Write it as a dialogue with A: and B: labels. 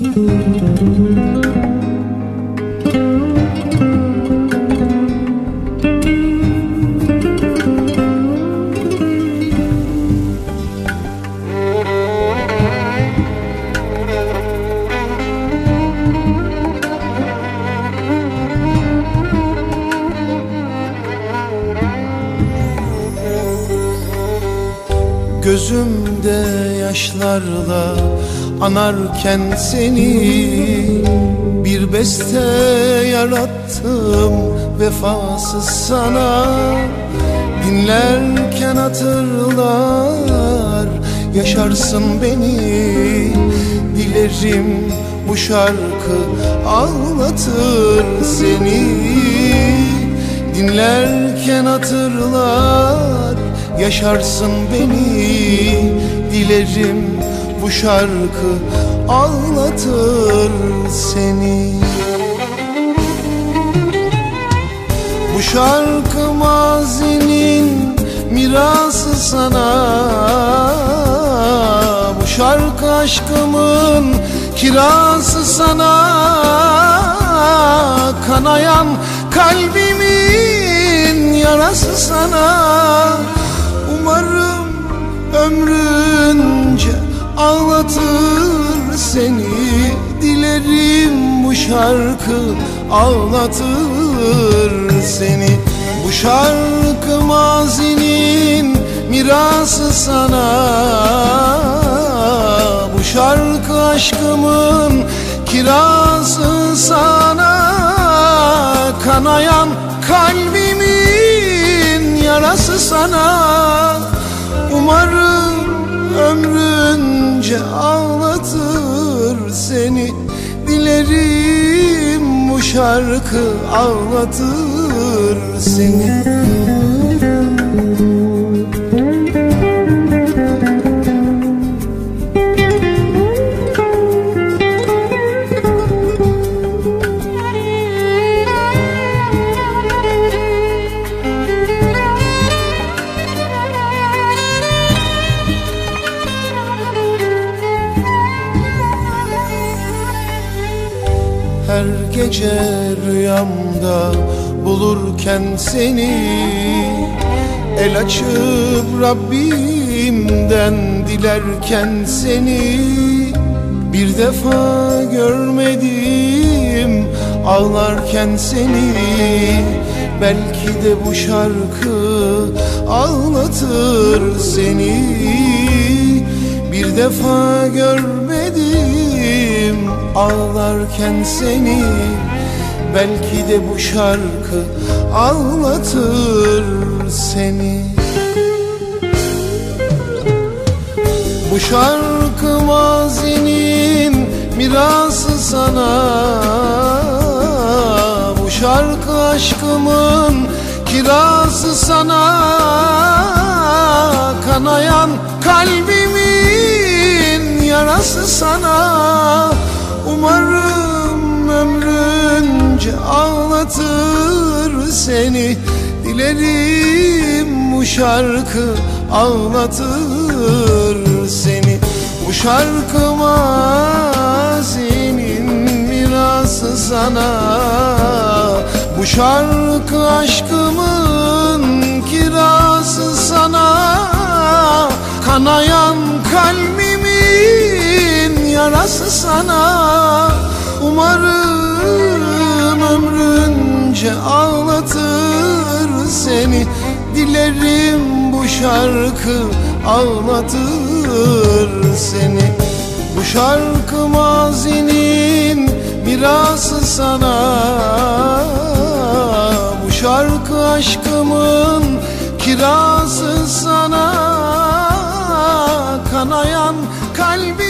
A: Gözümde yaşlarla anarken seni, bir beste yarattım vefasız sana. Dinlerken hatırlar yaşarsın beni, dilerim bu şarkı ağlatır seni. Dinlerken hatırlar yaşarsın beni, dilerim bu şarkı ağlatır seni. Bu şarkı mazinin mirası sana, bu şarkı aşkımın kirası sana. Kanayan kalbimin yarası sana. Umarım ömrünce ağlatır seni, dilerim bu şarkı ağlatır seni. Bu şarkı mazinin mirası sana, bu şarkı aşkımın kirası sana. Kanayan kalbimin yarası sana. Umarım ömrünce ağlatır seni, dilerim bu şarkı ağlatır seni. Her gece rüyamda bulurken seni, el açıp Rabbimden dilerken seni, bir defa görmedim ağlarken seni. Belki de bu şarkı ağlatır seni. Bir defa görmedim ağlarken seni, belki de bu şarkı ağlatır seni. Bu şarkı mazinin mirası sana, bu şarkı aşkımın kirası sana. Kanayan kalbimin yarası sana. Umarım ömrünce ağlatır seni, dilerim bu şarkı ağlatır seni. Bu şarkı mazinin mirası sana, bu şarkı aşkımın kirası sana. Kanayan kalbimin yarası sana. Umarım ömrünce ağlatır seni, dilerim bu şarkı ağlatır seni. Bu şarkı mazinin mirası sana, bu şarkı aşkımın kirası sana. Kanayan kalbi